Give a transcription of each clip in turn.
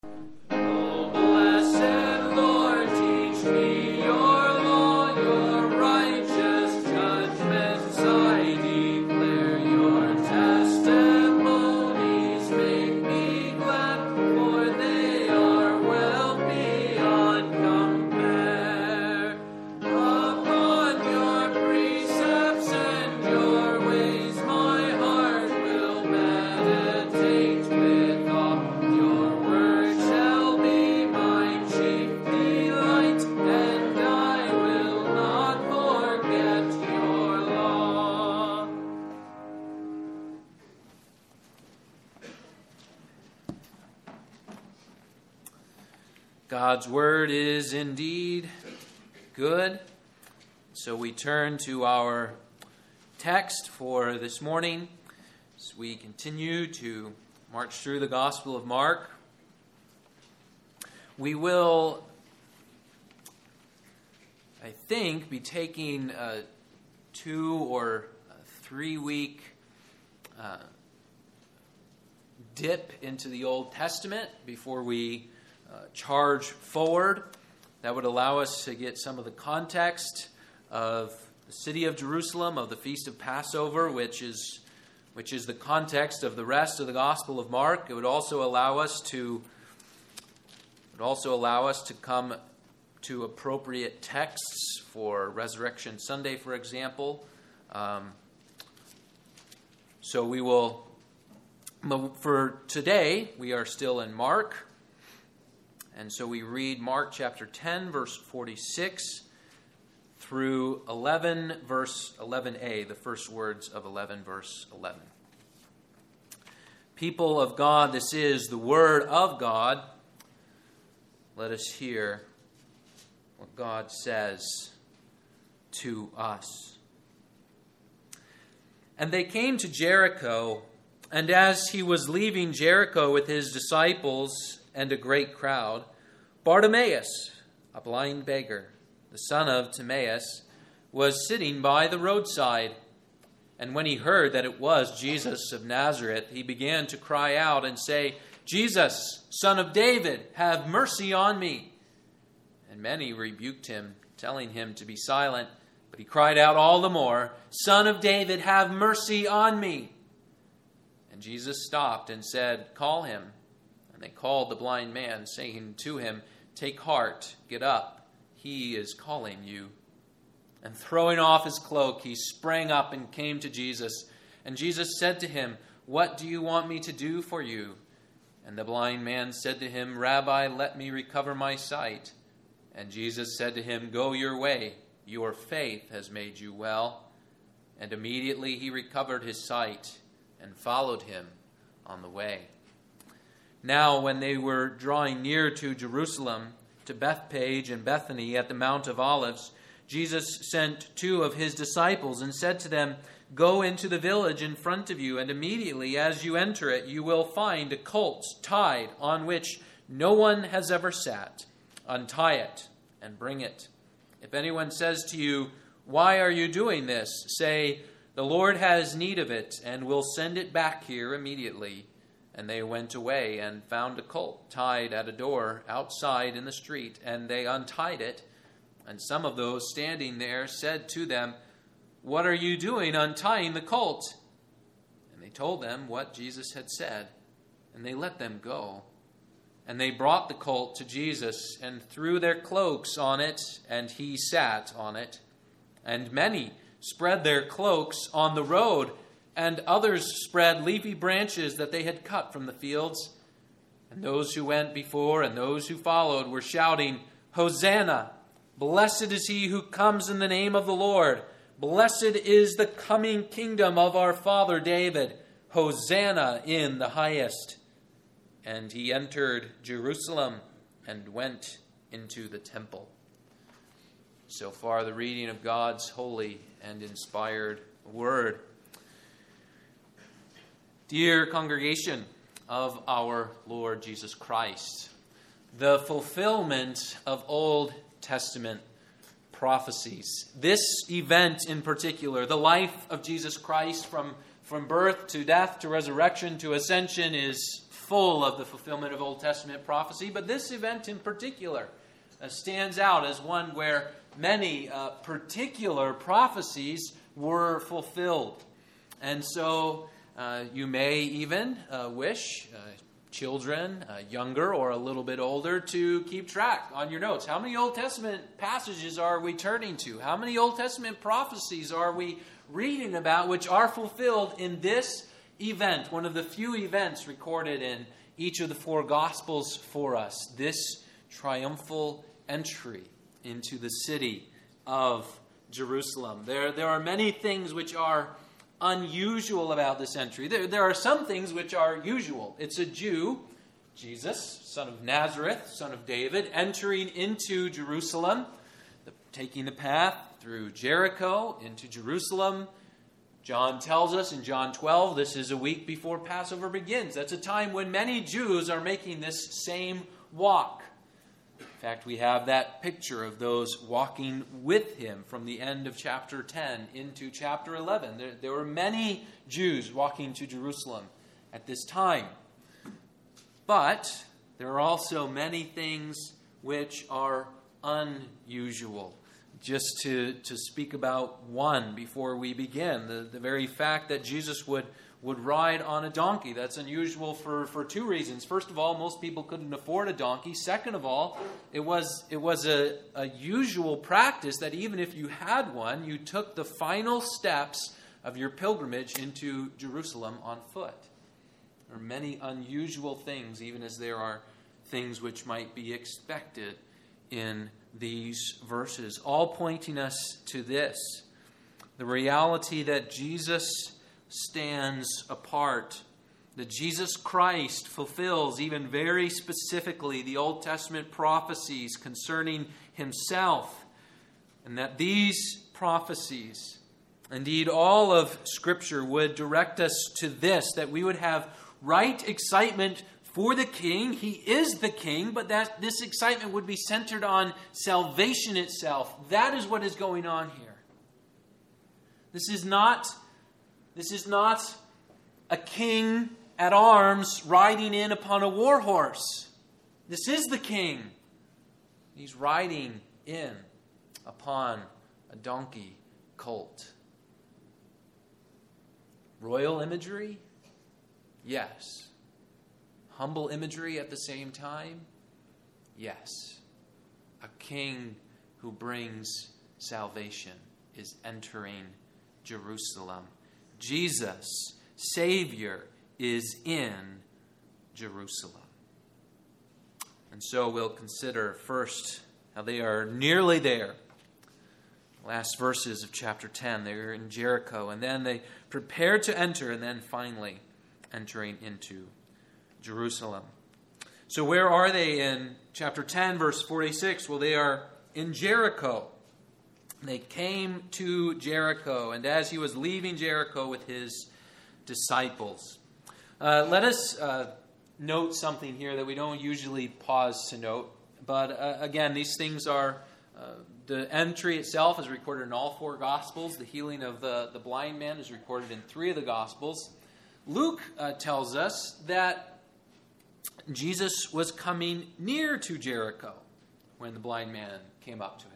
O blessed Lord, teach me your law, your righteous judgments I declare, your testimonies make me glad, for they are well beyond compare. Upon your precepts and your ways my heart will meditate with all. Your word shall be my chief delight, and I will not forget your law. God's word is indeed good. So we turn to our text for this morning as we continue to march through the Gospel of Mark. We will, I think, be taking a 2 or 3 week dip into the Old Testament before we charge forward. That would allow us to get some of the context of the city of Jerusalem, of the Feast of Passover, which is the context of the rest of the Gospel of Mark. It would also allow us to come to appropriate texts for Resurrection Sunday, for example. So we will, for today, we are still in Mark. And so we read Mark chapter 10, verse 46 through 11, verse 11a, the first words of 11, verse 11. People of God, this is the word of God. Let us hear what God says to us. And they came to Jericho, and as he was leaving Jericho with his disciples and a great crowd, Bartimaeus, a blind beggar, the son of Timaeus, was sitting by the roadside. And when he heard that it was Jesus of Nazareth, he began to cry out and say, "Jesus, Son of David, have mercy on me." And many rebuked him, telling him to be silent. But he cried out all the more, "Son of David, have mercy on me." And Jesus stopped and said, "Call him." And they called the blind man, saying to him, "Take heart, get up, he is calling you." And throwing off his cloak, he sprang up and came to Jesus. And Jesus said to him, "What do you want me to do for you?" And the blind man said to him, "Rabbi, let me recover my sight." And Jesus said to him, "Go your way, your faith has made you well." And immediately he recovered his sight and followed him on the way. Now when they were drawing near to Jerusalem, to Bethphage and Bethany at the Mount of Olives, Jesus sent 2 of his disciples and said to them, "Go into the village in front of you, and immediately as you enter it, you will find a colt tied on which no one has ever sat. Untie it and bring it. If anyone says to you, 'Why are you doing this?' say, 'The Lord has need of it, and will send it back here immediately.'" And they went away and found a colt tied at a door outside in the street, and they untied it. And some of those standing there said to them, "What are you doing untying the colt?" And they told them what Jesus had said, and they let them go. And they brought the colt to Jesus and threw their cloaks on it, and he sat on it. And many spread their cloaks on the road, and others spread leafy branches that they had cut from the fields. And those who went before and those who followed were shouting, "Hosanna! Blessed is he who comes in the name of the Lord. Blessed is the coming kingdom of our father David. Hosanna in the highest." And he entered Jerusalem and went into the temple. So far, the reading of God's holy and inspired word. Dear congregation of our Lord Jesus Christ, the fulfillment of Old Testament prophecies. This event in particular, the life of Jesus Christ from birth to death to resurrection to ascension, is full of the fulfillment of Old Testament prophecy, but this event in particular stands out as one where many particular prophecies were fulfilled. And so you may even wish children, younger or a little bit older, to keep track on your notes. How many Old Testament passages are we turning to? How many Old Testament prophecies are we reading about which are fulfilled in this event, one of the few events recorded in each of the four Gospels for us, this triumphal entry into the city of Jerusalem? There are many things which are unusual about this entry. There are some things which are usual. It's a Jew, Jesus, son of Nazareth, son of David, entering into Jerusalem, taking the path through Jericho into Jerusalem. John tells us in John 12, this is a week before Passover begins. That's a time when many Jews are making this same walk. In fact, we have that picture of those walking with him from the end of chapter 10 into chapter 11. There were many Jews walking to Jerusalem at this time. But there are also many things which are unusual. Just to speak about one before we begin, the very fact that Jesus would ride on a donkey. That's unusual for two reasons. First of all, most people couldn't afford a donkey. Second of all, it was a usual practice that even if you had one, you took the final steps of your pilgrimage into Jerusalem on foot. There are many unusual things, even as there are things which might be expected in these verses, all pointing us to this, the reality that Jesus stands apart, that Jesus Christ fulfills even very specifically the Old Testament prophecies concerning himself, and that these prophecies, indeed all of Scripture, would direct us to this, that we would have right excitement for the King. He is the King, but that this excitement would be centered on salvation itself. That is what is going on here. This is not a king at arms riding in upon a war horse. This is the King. He's riding in upon a donkey colt. Royal imagery? Yes. Humble imagery at the same time? Yes. A king who brings salvation is entering Jerusalem. Jesus, Savior, is in Jerusalem. And so we'll consider first how they are nearly there. Last verses of chapter 10, they're in Jericho, and then they prepare to enter, and then finally entering into Jerusalem. So where are they in chapter 10, verse 46? Well, they are in Jericho. They came to Jericho, and as he was leaving Jericho with his disciples. Let us note something here that we don't usually pause to note. But again, these things are, the entry itself is recorded in all four Gospels. The healing of the blind man is recorded in 3 of the Gospels. Luke tells us that Jesus was coming near to Jericho when the blind man came up to him.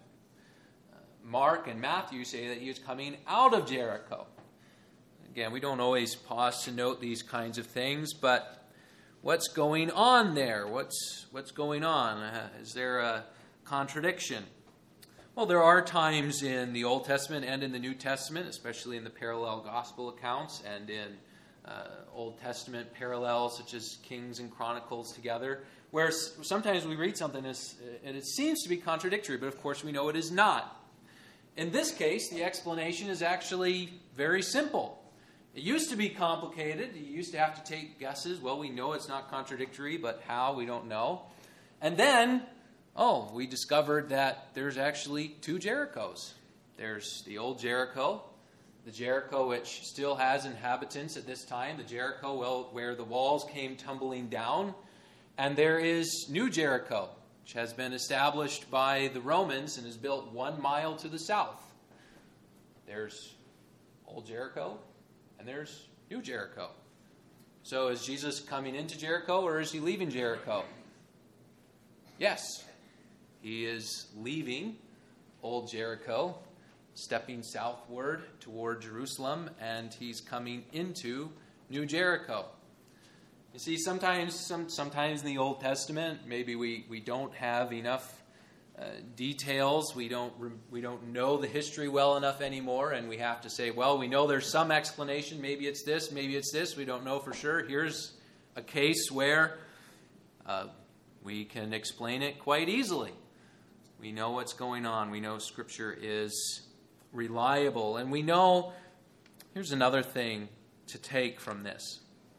Mark and Matthew say that he was coming out of Jericho. Again, we don't always pause to note these kinds of things, but what's going on there? What's going on? Is there a contradiction? Well, there are times in the Old Testament and in the New Testament, especially in the parallel gospel accounts and in Old Testament parallels such as Kings and Chronicles together, where sometimes we read something and it seems to be contradictory, but of course we know it is not. In this case, the explanation is actually very simple. It used to be complicated. You used to have to take guesses. Well, we know it's not contradictory, but how, we don't know. And then, we discovered that there's actually 2 Jerichos. There's the old Jericho, the Jericho which still has inhabitants at this time, the Jericho where the walls came tumbling down. And there is New Jericho, which has been established by the Romans and is built 1 mile to the south. There's Old Jericho, and there's New Jericho. So is Jesus coming into Jericho or is he leaving Jericho? Yes, he is leaving old Jericho, stepping southward toward Jerusalem, and he's coming into New Jericho. You see, sometimes in the Old Testament, maybe we don't have enough details. We don't know the history well enough anymore, and we have to say, well, we know there's some explanation. Maybe it's this. Maybe it's this. We don't know for sure. Here's a case where we can explain it quite easily. We know what's going on. We know Scripture is reliable, and we know. Here's another thing to take from this.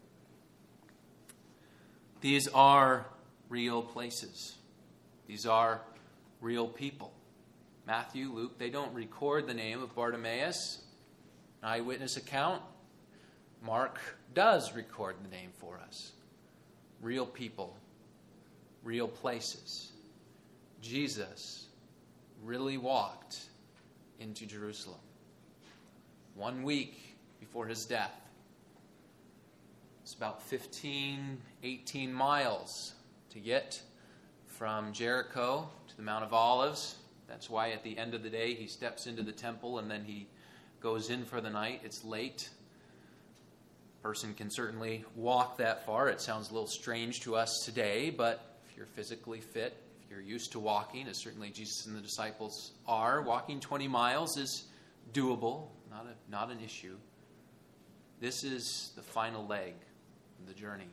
These are real places. These are real people. Matthew, Luke, they don't record the name of Bartimaeus, an eyewitness account. Mark does record the name for us. Real people, real places. Jesus really walked into Jerusalem 1 week before his death. It's about 18 miles to get from Jericho to the Mount of Olives. That's why at the end of the day he steps into the temple and then he goes in for the night. It's late. A person can certainly walk that far. It sounds a little strange to us today, but if you're physically fit, if you're used to walking, as certainly Jesus and the disciples are, walking 20 miles is doable, not an issue. This is the final leg of the journey.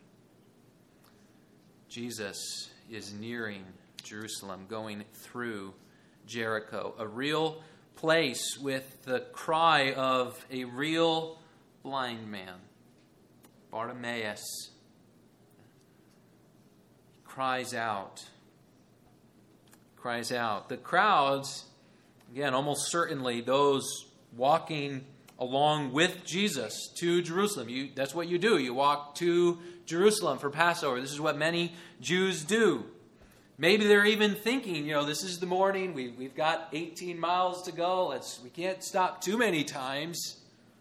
Jesus is nearing Jerusalem, going through Jericho, a real place with the cry of a real blind man. Bartimaeus cries out. The crowds, again, almost certainly those walking along with Jesus to Jerusalem. That's what you do. You walk to Jerusalem for Passover. This is what many Jews do. Maybe they're even thinking, this is the morning. We've got 18 miles to go. We can't stop too many times.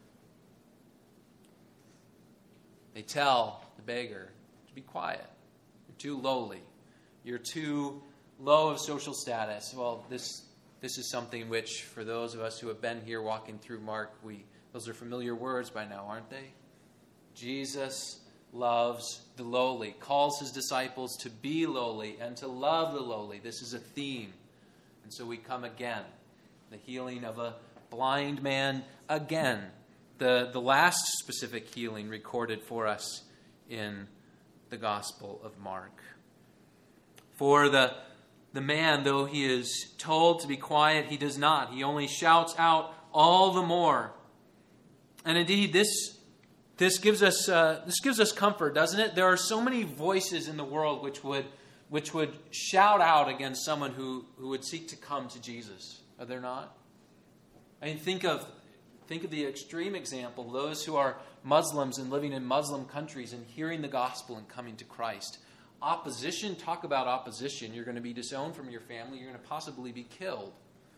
They tell the beggar to be quiet. You're too lowly. You're too low of social status. Well, this is something which, for those of us who have been here walking through Mark, those are familiar words by now, aren't they? Jesus loves the lowly, calls his disciples to be lowly and to love the lowly. This is a theme. And so we come again. The healing of a blind man again. The last specific healing recorded for us in the Gospel of Mark. For the man, though he is told to be quiet, he does not. He only shouts out all the more. And indeed, this gives us comfort, doesn't it? There are so many voices in the world which would shout out against someone who would seek to come to Jesus. Are there not? I mean, think of the extreme example, those who are Muslims and living in Muslim countries and hearing the gospel and coming to Christ. Opposition, talk about opposition. You're going to be disowned from your family. You're going to possibly be killed.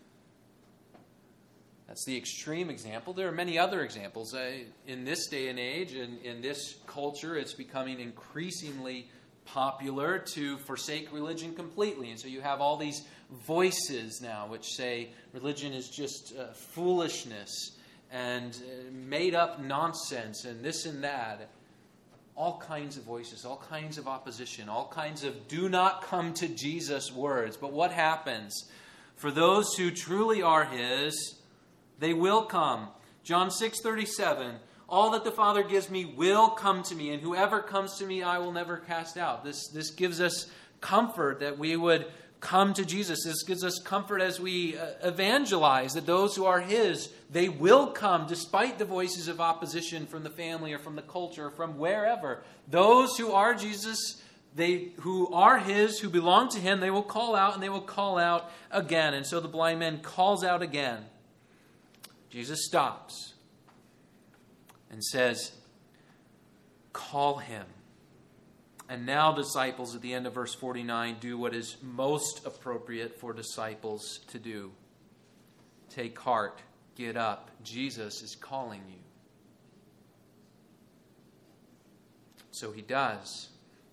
That's the extreme example. There are many other examples. In this day and age, in this culture, it's becoming increasingly popular to forsake religion completely. And so you have all these voices now which say religion is just foolishness and made up nonsense and this and that. All kinds of voices, all kinds of opposition, all kinds of do not come to Jesus words. But what happens? For those who truly are his, they will come. John 6:37, all that the Father gives me will come to me, and whoever comes to me I will never cast out. This gives us comfort that we would come to Jesus. This gives us comfort as we evangelize, that those who are his, they will come despite the voices of opposition from the family or from the culture or from wherever. Those who are Jesus, who are his, who belong to him, they will call out and they will call out again. And so the blind man calls out again. Jesus stops and says, call him. And now disciples, at the end of verse 49, do what is most appropriate for disciples to do. Take heart, get up. Jesus is calling you. So he does.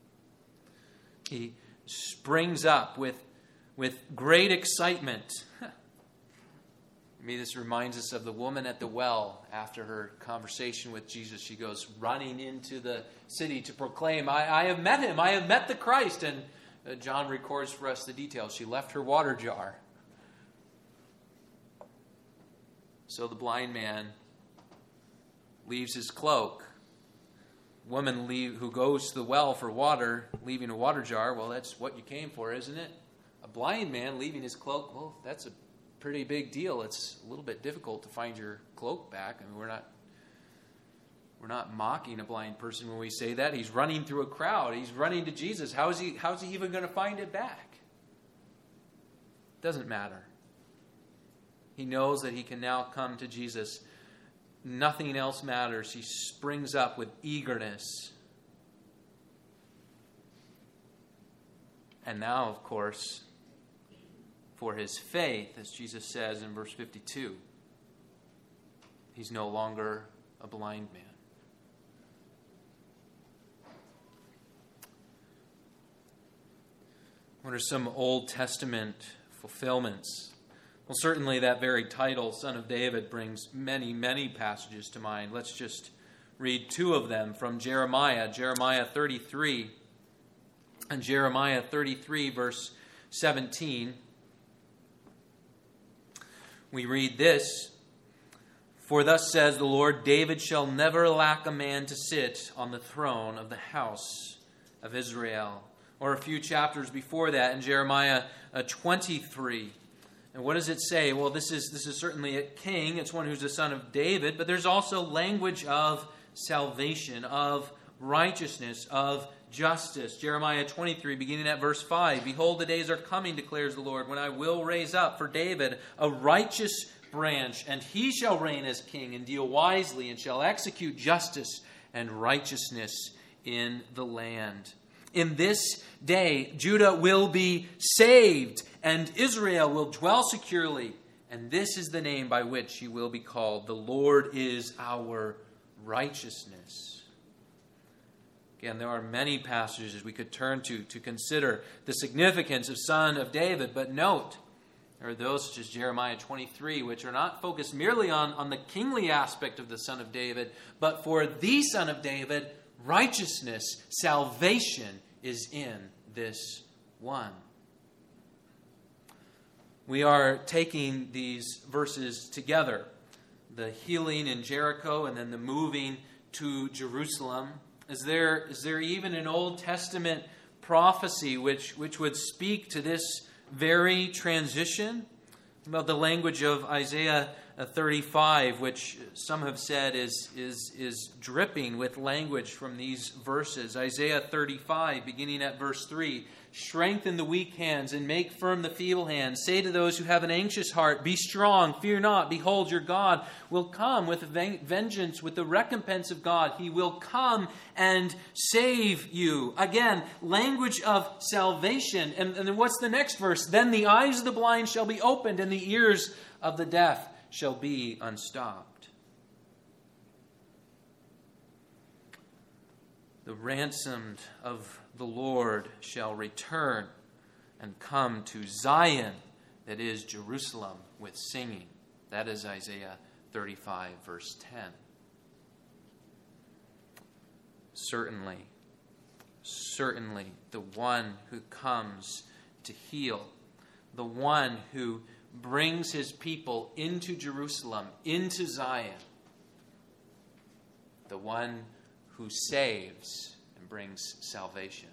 He springs up with great excitement. Maybe this reminds us of the woman at the well after her conversation with Jesus. She goes running into the city to proclaim, I have met him. I have met the Christ. And John records for us the details. She left her water jar. So the blind man leaves his cloak. Woman who goes to the well for water, leaving a water jar, well, that's what you came for, isn't it? A blind man leaving his cloak, well, that's a pretty big deal. It's a little bit difficult to find your cloak back. I mean, we're not mocking a blind person when we say that. He's running through a crowd. He's running to Jesus. How's he even going to find it back? Doesn't matter. He knows that he can now come to Jesus. Nothing else matters. He springs up with eagerness. And now, of course, for his faith, as Jesus says in verse 52, he's no longer a blind man. What are some Old Testament fulfillments? Well, certainly that very title, Son of David, brings many, many passages to mind. Let's just read two of them from Jeremiah. Jeremiah 33 and Jeremiah 33, verse 17. We read this, For thus says the Lord, David shall never lack a man to sit on the throne of the house of Israel. Or a few chapters before that in Jeremiah 23. And what does it say? Well, this is certainly a king. It's one who's the son of David. But there's also language of salvation, of righteousness, of justice. Jeremiah 23, beginning at verse 5. Behold, the days are coming, declares the Lord, when I will raise up for David a righteous branch, and he shall reign as king and deal wisely, and shall execute justice and righteousness in the land. In this day, Judah will be saved, and Israel will dwell securely. And this is the name by which he will be called. The Lord is our righteousness. Again, there are many passages we could turn to consider the significance of Son of David. But note, there are those such as Jeremiah 23, which are not focused merely on the kingly aspect of the Son of David, but for the Son of David, righteousness, salvation is in this one. We are taking these verses together, the healing in Jericho and then the moving to Jerusalem. Is there even an Old Testament prophecy which would speak to this very transition? About the language of Isaiah 35, which some have said is dripping with language from these verses. Isaiah 35, beginning at verse 3. Strengthen the weak hands and make firm the feeble hands. Say to those who have an anxious heart, be strong, fear not. Behold, your God will come with vengeance, with the recompense of God. He will come and save you. Again, language of salvation. And then what's the next verse? Then the eyes of the blind shall be opened, and the ears of the deaf shall be unstopped. The ransomed of the Lord shall return and come to Zion, that is Jerusalem, with singing. That is Isaiah 35, verse 10. Certainly, the one who comes to heal, the one who brings his people into Jerusalem, into Zion, the one who saves and brings salvation.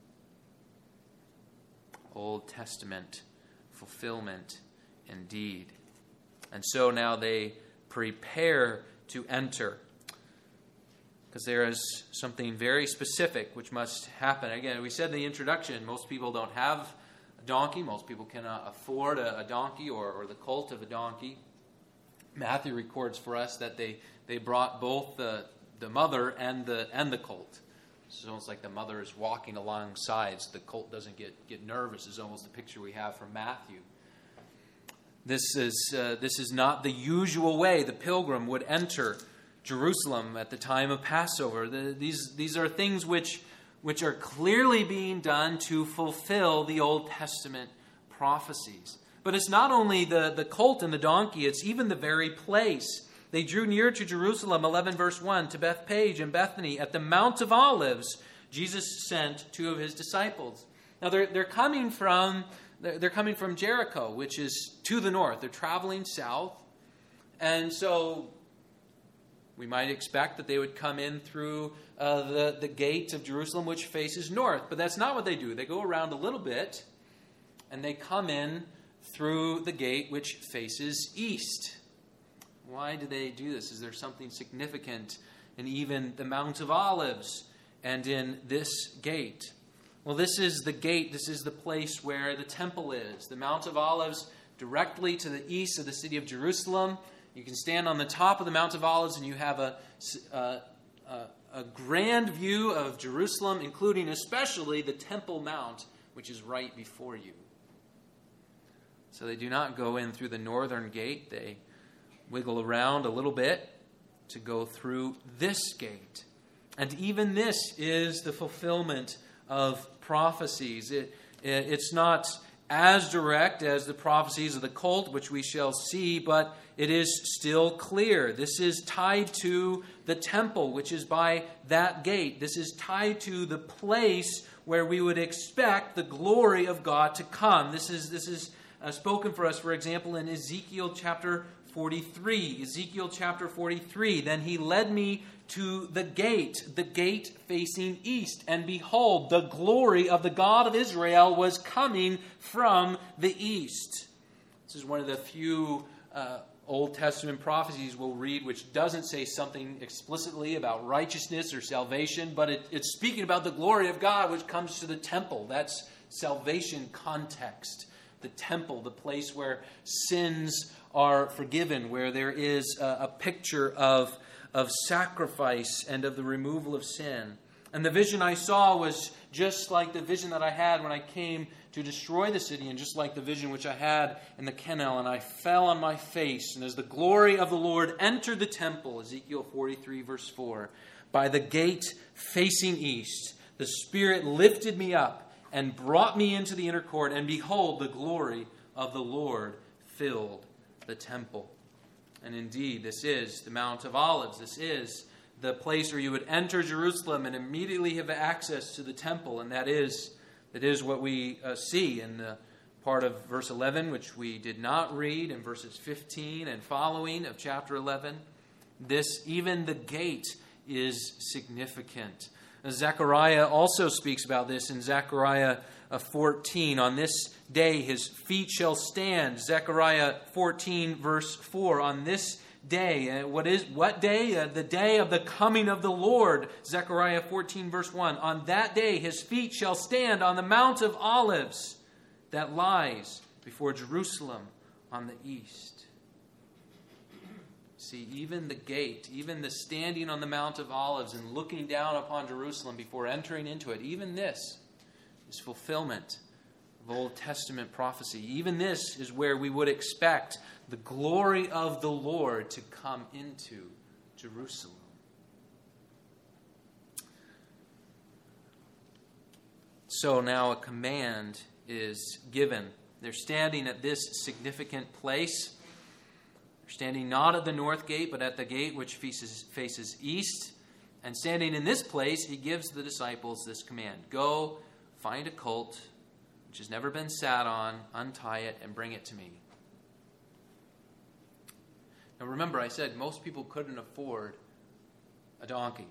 Old Testament fulfillment indeed. And so now they prepare to enter, because there is something very specific which must happen. Again, we said in the introduction, most people don't have a donkey. Most people cannot afford a donkey or the colt of a donkey. Matthew records for us that they brought both the mother and the colt. It's almost like the mother is walking alongside so the colt doesn't get nervous, is almost the picture we have from Matthew. This is not the usual way the pilgrim would enter Jerusalem at the time of Passover. These are things which are clearly being done to fulfill the Old Testament prophecies. But it's not only the colt and the donkey, it's even the very place. They drew near to Jerusalem, 11 verse 1, to Bethpage and Bethany. At the Mount of Olives, Jesus sent 2 of his disciples. Now they're coming from Jericho, which is to the north. They're traveling south. And so we might expect that they would come in through the gate of Jerusalem, which faces north. But that's not what they do. They go around a little bit, and they come in through the gate which faces east. Why do they do this? Is there something significant in even the Mount of Olives and in this gate? Well, this is the gate. This is the place where the temple is. The Mount of Olives directly to the east of the city of Jerusalem. You can stand on the top of the Mount of Olives and you have a grand view of Jerusalem, including especially the Temple Mount, which is right before you. So they do not go in through the northern gate. They wiggle around a little bit to go through this gate. And even this is the fulfillment of prophecies. It's not as direct as the prophecies of the colt, which we shall see, but it is still clear. This is tied to the temple, which is by that gate. This is tied to the place where we would expect the glory of God to come. This is spoken for us, for example, in Ezekiel chapter 43. Ezekiel chapter 43. Then he led me to the gate facing east. And behold, the glory of the God of Israel was coming from the east. This is one of the few Old Testament prophecies we'll read which doesn't say something explicitly about righteousness or salvation, but it's speaking about the glory of God which comes to the temple. That's salvation context. The temple, the place where sins are forgiven, where there is a picture of sacrifice and of the removal of sin. And the vision I saw was just like the vision that I had when I came to destroy the city, and just like the vision which I had in the Kenel, and I fell on my face. And as the glory of the Lord entered the temple, Ezekiel 43 verse 4, by the gate facing east, the Spirit lifted me up and brought me into the inner court, and behold, the glory of the Lord filled the temple. And indeed, this is the Mount of Olives. This is the place where you would enter Jerusalem and immediately have access to the temple. And that is what we see in the part of verse 11, which we did not read, in verses 15 and following of chapter 11. Even the gate is significant. Zechariah also speaks about this in Zechariah 14. On this day his feet shall stand. Zechariah 14 verse 4. On this day. What day? The day of the coming of the Lord. Zechariah 14 verse 1. On that day his feet shall stand on the Mount of Olives that lies before Jerusalem on the east. See, even the gate, even the standing on the Mount of Olives and looking down upon Jerusalem before entering into it, even this is fulfillment of Old Testament prophecy. Even this is where we would expect the glory of the Lord to come into Jerusalem. So now a command is given. They're standing at this significant place. They're standing not at the north gate, but at the gate which faces east. And standing in this place, he gives the disciples this command. Go, find a colt which has never been sat on, untie it, and bring it to me. Now remember, I said most people couldn't afford a donkey.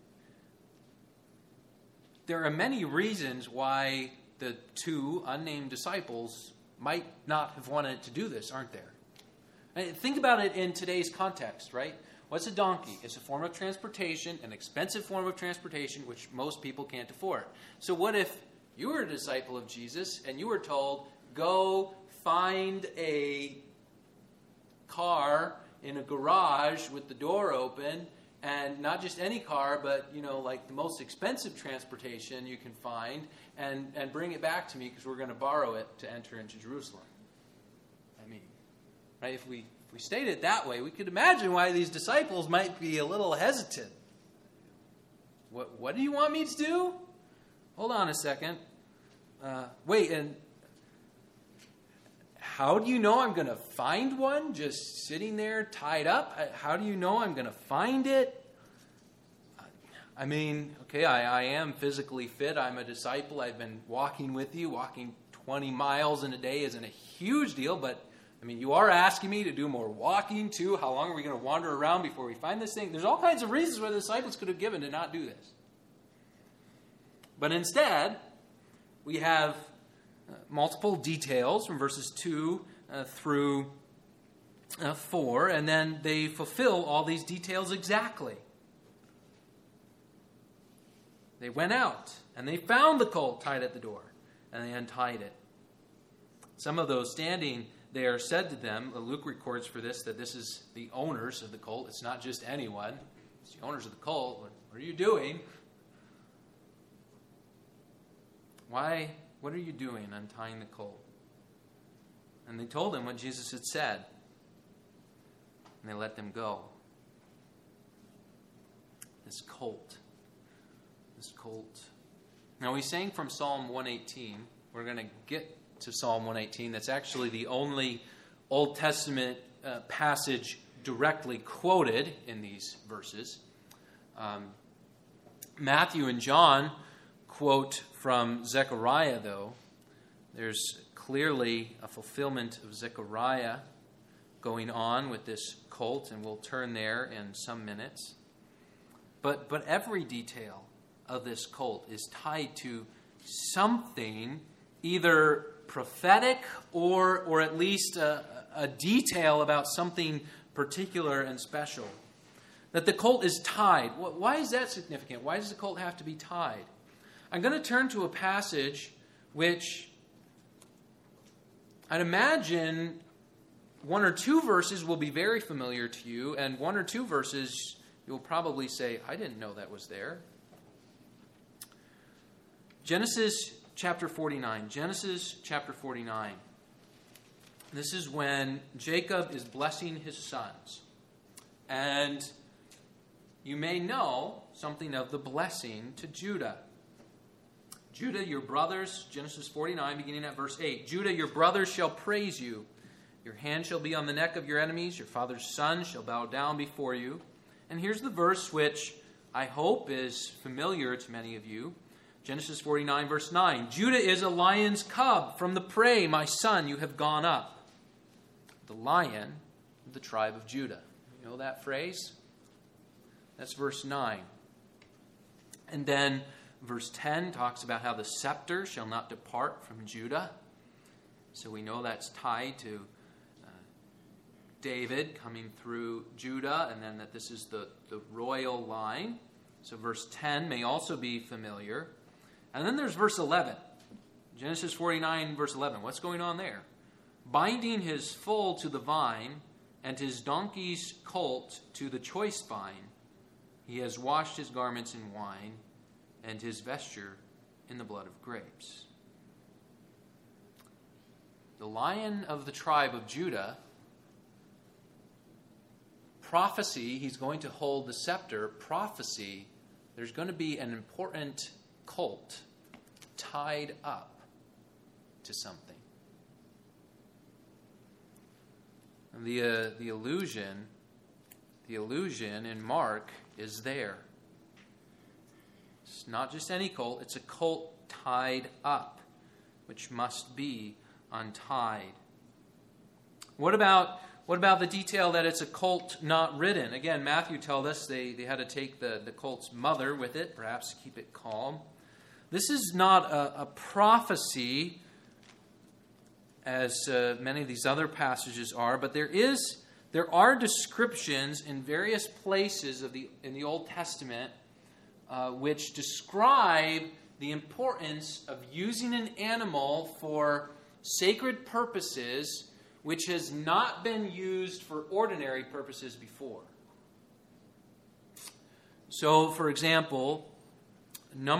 There are many reasons why the 2 unnamed disciples might not have wanted to do this, aren't there? And think about it in today's context, right? What's a donkey? It's a form of transportation, an expensive form of transportation, which most people can't afford. So what if you were a disciple of Jesus and you were told, go find a car in a garage with the door open, and not just any car, but, like the most expensive transportation you can find, and bring it back to me because we're going to borrow it to enter into Jerusalem. Right? If we If we state it that way, we could imagine why these disciples might be a little hesitant. What do you want me to do? Hold on a second. Wait, and how do you know I'm going to find one just sitting there tied up? How do you know I'm going to find it? I mean, okay, I am physically fit. I'm a disciple. I've been walking with you. Walking 20 miles in a day isn't a huge deal, but I mean, you are asking me to do more walking too. How long are we going to wander around before we find this thing? There's all kinds of reasons why the disciples could have given to not do this. But instead, we have multiple details from verses 2 through 4, and then they fulfill all these details exactly. They went out, and they found the colt tied at the door, and they untied it. Some of those standing there said to them, Luke records for this, that this is the owners of the colt. It's not just anyone. It's the owners of the colt. What are you doing? Why? What are you doing untying the colt? And they told him what Jesus had said. And they let them go. This colt. Now we sang from Psalm 118. We're going to get to Psalm 118. That's actually the only Old Testament passage directly quoted in these verses. Matthew and John quote from Zechariah, though. There's clearly a fulfillment of Zechariah going on with this colt, and we'll turn there in some minutes. But every detail of this colt is tied to something either prophetic or at least a detail about something particular and special. That the colt is tied. Why is that significant? Why does the colt have to be tied? I'm going to turn to a passage which I'd imagine one or two verses will be very familiar to you, and one or two verses you'll probably say, I didn't know that was there. Genesis chapter 49. Genesis chapter 49. This is when Jacob is blessing his sons. And you may know something of the blessing to Judah. Judah, your brothers, Genesis 49, beginning at verse 8. Judah, your brothers shall praise you. Your hand shall be on the neck of your enemies. Your father's son shall bow down before you. And here's the verse which I hope is familiar to many of you. Genesis 49, verse 9. Judah is a lion's cub. From the prey, my son, you have gone up. The lion of the tribe of Judah. You know that phrase? That's verse 9. And then verse 10 talks about how the scepter shall not depart from Judah. So we know that's tied to David coming through Judah, and then that this is the royal line. So verse 10 may also be familiar. And then there's verse 11. Genesis 49, verse 11. What's going on there? Binding his foal to the vine, and his donkey's colt to the choice vine, he has washed his garments in wine, and his vesture in the blood of grapes. The lion of the tribe of Judah, prophecy, he's going to hold the scepter. Prophecy, there's going to be an important colt tied up to something. And the illusion in Mark is there. It's not just any colt, it's a colt tied up, which must be untied. What about the detail that it's a colt not ridden? Again, Matthew tells us they had to take the colt's mother with it, perhaps to keep it calm. This is not a prophecy, as many of these other passages are, but there are descriptions in various places in the Old Testament which describe the importance of using an animal for sacred purposes which has not been used for ordinary purposes before. So, for example,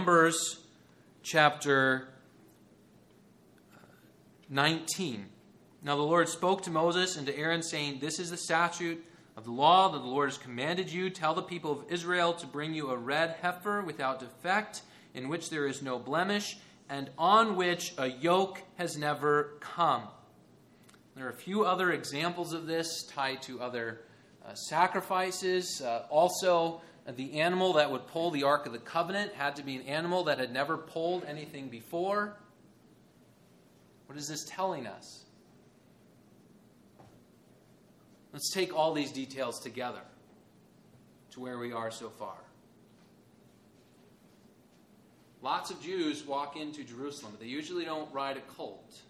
Numbers chapter 19. Now the Lord spoke to Moses and to Aaron, saying, This is the statute of the law that the Lord has commanded you. Tell the people of Israel to bring you a red heifer without defect, in which there is no blemish, and on which a yoke has never come. There are a few other examples of this tied to other sacrifices. Also, the animal that would pull the Ark of the Covenant had to be an animal that had never pulled anything before. What is this telling us? Let's take all these details together to where we are so far. Lots of Jews walk into Jerusalem, but they usually don't ride a colt.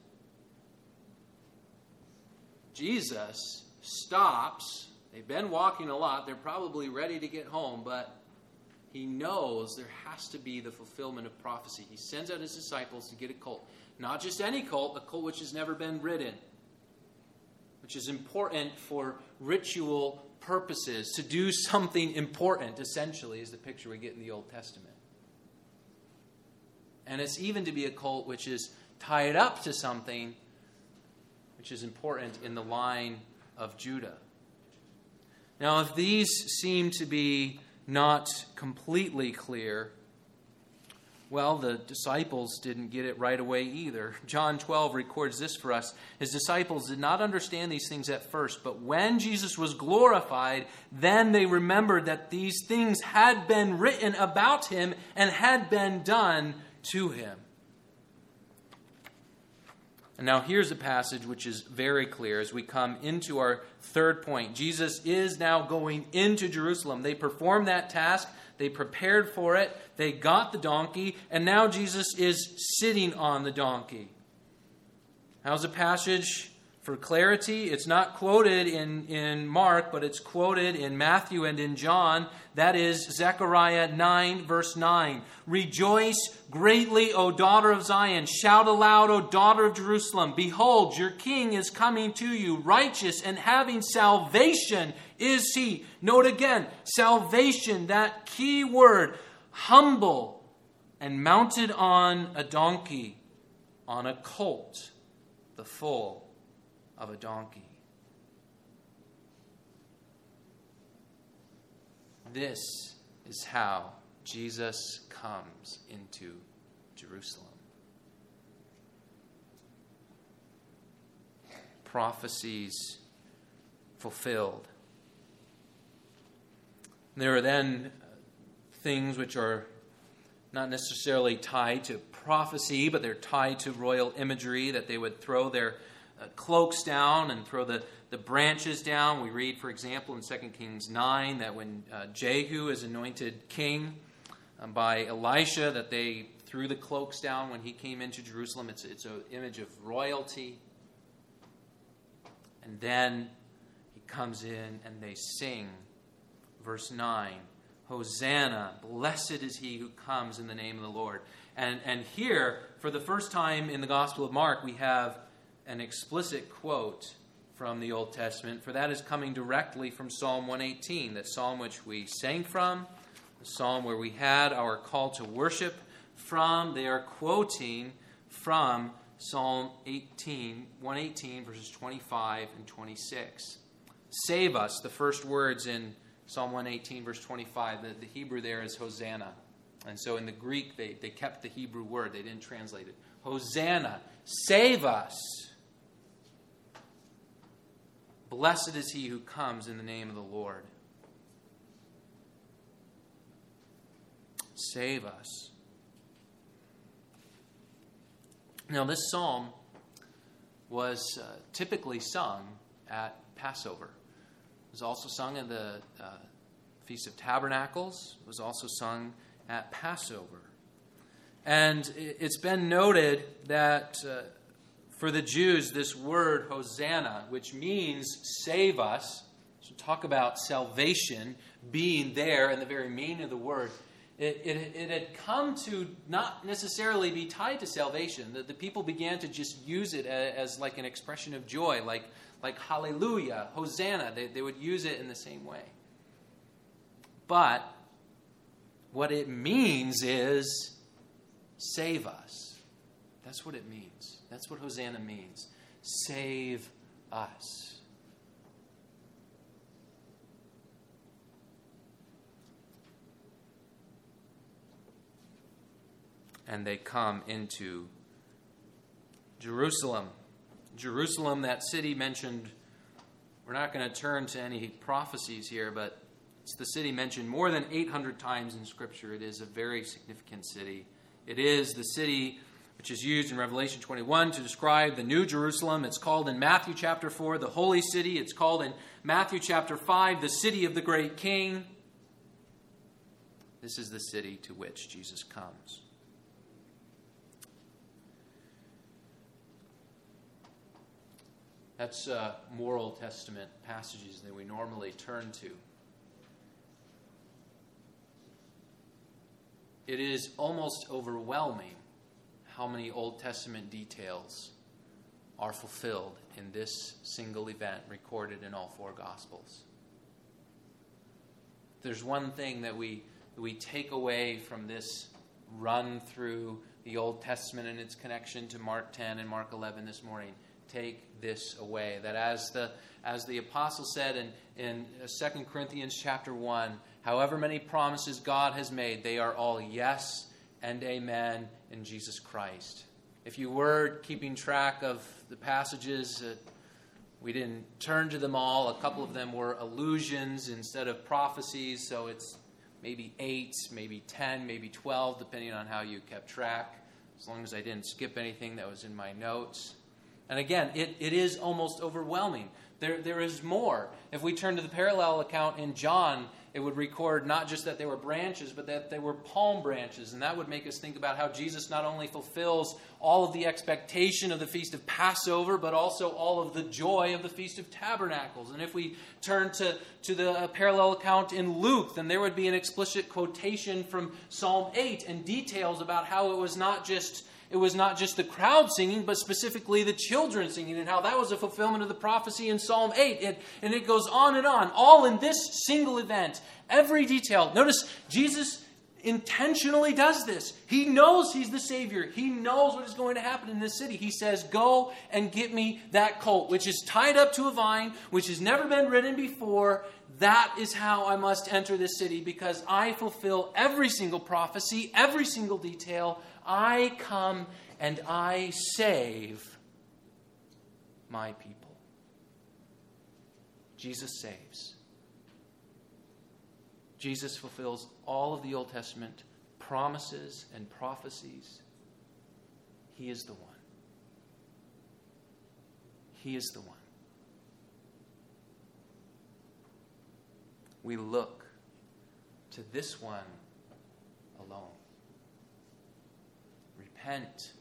Jesus stops. They've been walking a lot. They're probably ready to get home, but he knows there has to be the fulfillment of prophecy. He sends out his disciples to get a colt. Not just any colt, a colt which has never been ridden, which is important for ritual purposes. To do something important, essentially, is the picture we get in the Old Testament. And it's even to be a colt which is tied up to something which is important in the line of Judah. Now, if these seem to be not completely clear, well, the disciples didn't get it right away either. John 12 records this for us. His disciples did not understand these things at first, but when Jesus was glorified, then they remembered that these things had been written about him and had been done to him. And now here's a passage which is very clear as we come into our third point. Jesus is now going into Jerusalem. They performed that task. They prepared for it. They got the donkey. And now Jesus is sitting on the donkey. How's the passage for clarity? It's not quoted in Mark, but it's quoted in Matthew and in John. That is Zechariah 9, verse 9. Rejoice greatly, O daughter of Zion. Shout aloud, O daughter of Jerusalem. Behold, your king is coming to you. Righteous and having salvation is he. Note again, salvation, that key word. Humble and mounted on a donkey, on a colt, the foal of a donkey. This is how Jesus comes into Jerusalem. Prophecies fulfilled. There are then things which are not necessarily tied to prophecy, but they're tied to royal imagery, that they would throw their cloaks down and throw the branches down. We read, for example, in 2 Kings 9, that when Jehu is anointed king by Elisha, that they threw the cloaks down when he came into Jerusalem. It's an image of royalty. And then he comes in and they sing. Verse 9, Hosanna, blessed is he who comes in the name of the Lord. And here, for the first time in the Gospel of Mark, we have an explicit quote from the Old Testament, for that is coming directly from Psalm 118, that psalm which we sang from, the psalm where we had our call to worship from. They are quoting from Psalm 118, verses 25 and 26. Save us, the first words in Psalm 118, verse 25. The Hebrew there is Hosanna. And so in the Greek, they kept the Hebrew word. They didn't translate it. Hosanna, save us. Blessed is he who comes in the name of the Lord. Save us. Now, this psalm was typically sung at Passover. It was also sung at the Feast of Tabernacles. It was also sung at Passover. And it's been noted that for the Jews, this word Hosanna, which means save us, so talk about salvation being there in the very meaning of the word, it had come to not necessarily be tied to salvation. The people began to just use it as like an expression of joy, like hallelujah, Hosanna. They would use it in the same way. But what it means is save us. That's what it means. That's what Hosanna means. save us. And they come into Jerusalem. Jerusalem, that city mentioned, we're not going to turn to any prophecies here, but it's the city mentioned more than 800 times in Scripture. It is a very significant city. It is the city which is used in Revelation 21 to describe the New Jerusalem. It's called in Matthew chapter 4 the Holy City. It's called in Matthew chapter 5 the City of the Great King. This is the city to which Jesus comes. That's more Old Testament passages than we normally turn to. It is almost overwhelming how many Old Testament details are fulfilled in this single event recorded in all four Gospels. There's one thing that we take away from this run through the Old Testament and its connection to Mark 10 and Mark 11 this morning. Take this away, that as the apostle said in 2 Corinthians chapter 1, however many promises God has made, they are all yes and amen in Jesus Christ. If you were keeping track of the passages, we didn't turn to them all. A couple of them were allusions instead of prophecies, so it's maybe 8, maybe 10, maybe 12, depending on how you kept track, as long as I didn't skip anything that was in my notes. And again, it is almost overwhelming. There is more. If we turn to the parallel account in John, it would record not just that they were branches, but that they were palm branches. And that would make us think about how Jesus not only fulfills all of the expectation of the Feast of Passover, but also all of the joy of the Feast of Tabernacles. And if we turn to the parallel account in Luke, then there would be an explicit quotation from Psalm 8 and details about how it was not just the crowd singing, but specifically the children singing, and how that was a fulfillment of the prophecy in Psalm 8. And it goes on, all in this single event. Every detail. Notice, Jesus intentionally does this. He knows he's the Savior. He knows what is going to happen in this city. He says, go and get me that colt, which is tied up to a vine, which has never been ridden before. That is how I must enter this city, because I fulfill every single prophecy, every single detail. I come and I save my people. Jesus saves. Jesus fulfills all of the Old Testament promises and prophecies. He is the one. He is the one. We look to this one alone. Repent.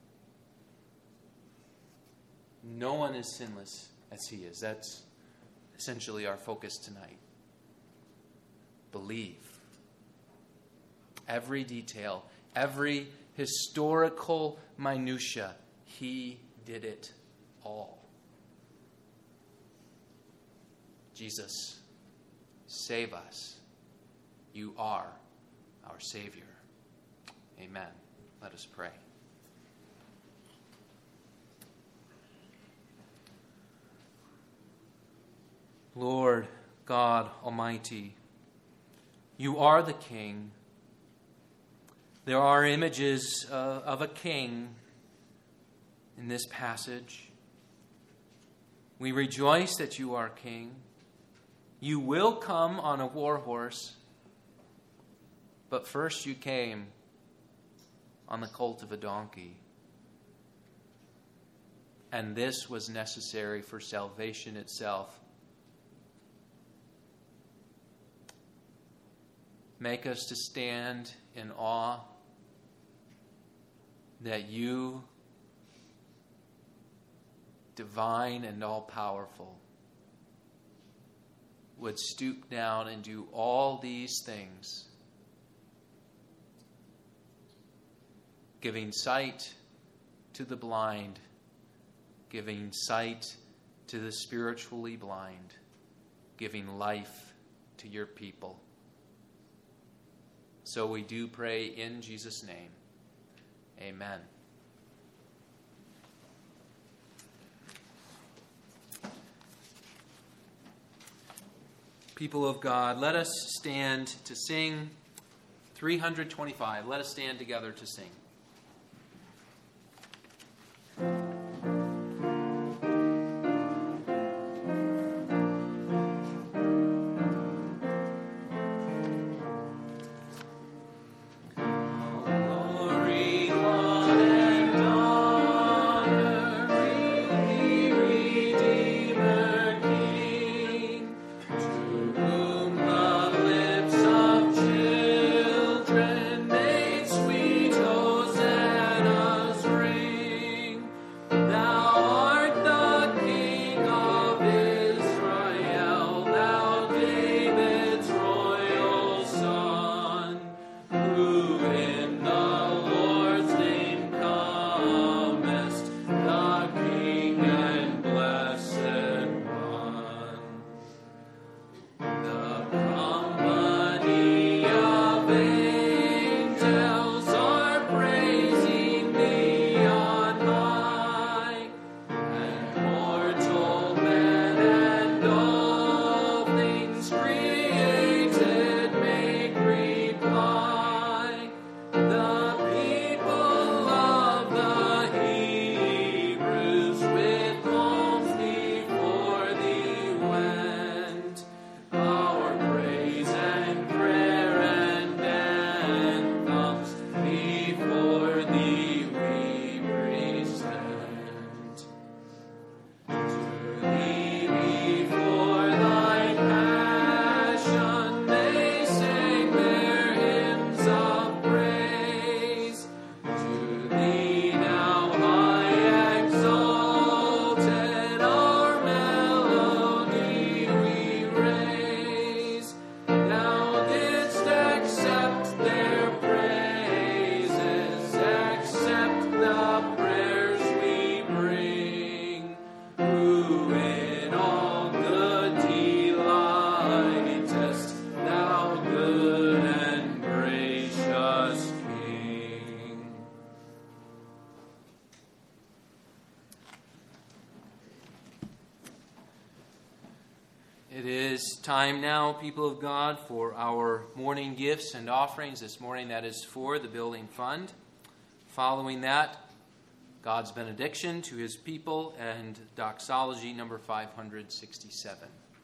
No one is sinless as he is. That's essentially our focus tonight. Believe. Every detail, every historical minutia, he did it all. Jesus, save us. You are our Savior. Amen. Let us pray. Lord God Almighty, you are the King. There are images of a king in this passage. We rejoice that you are King. You will come on a war horse, but first you came on the colt of a donkey. And this was necessary for salvation itself. Make us to stand in awe that you, divine and all-powerful, would stoop down and do all these things, giving sight to the blind, giving sight to the spiritually blind, giving life to your people. So we do pray in Jesus' name. Amen. People of God, let us stand to sing 325. Let us stand together to sing. It is time now, people of God, for our morning gifts and offerings. This morning, that is for the building fund. Following that, God's benediction to his people and doxology number 567.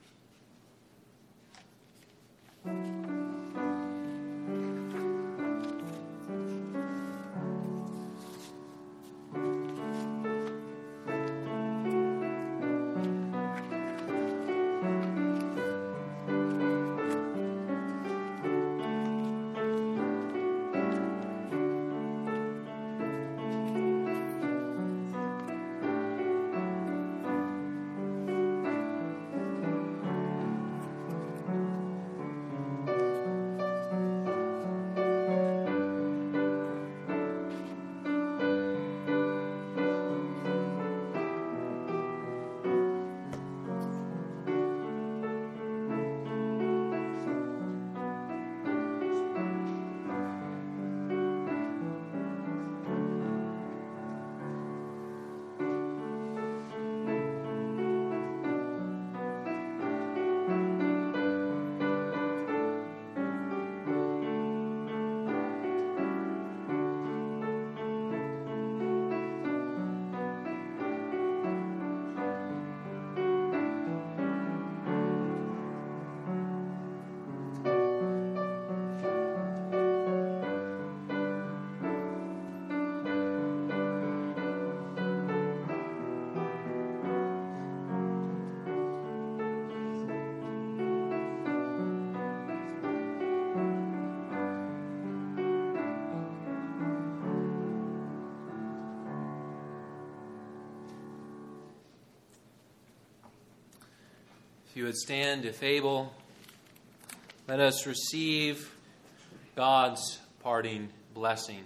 If you would stand, if able, let us receive God's parting blessing.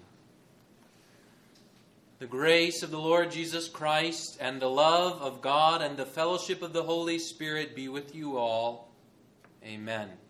The grace of the Lord Jesus Christ and the love of God and the fellowship of the Holy Spirit be with you all. Amen.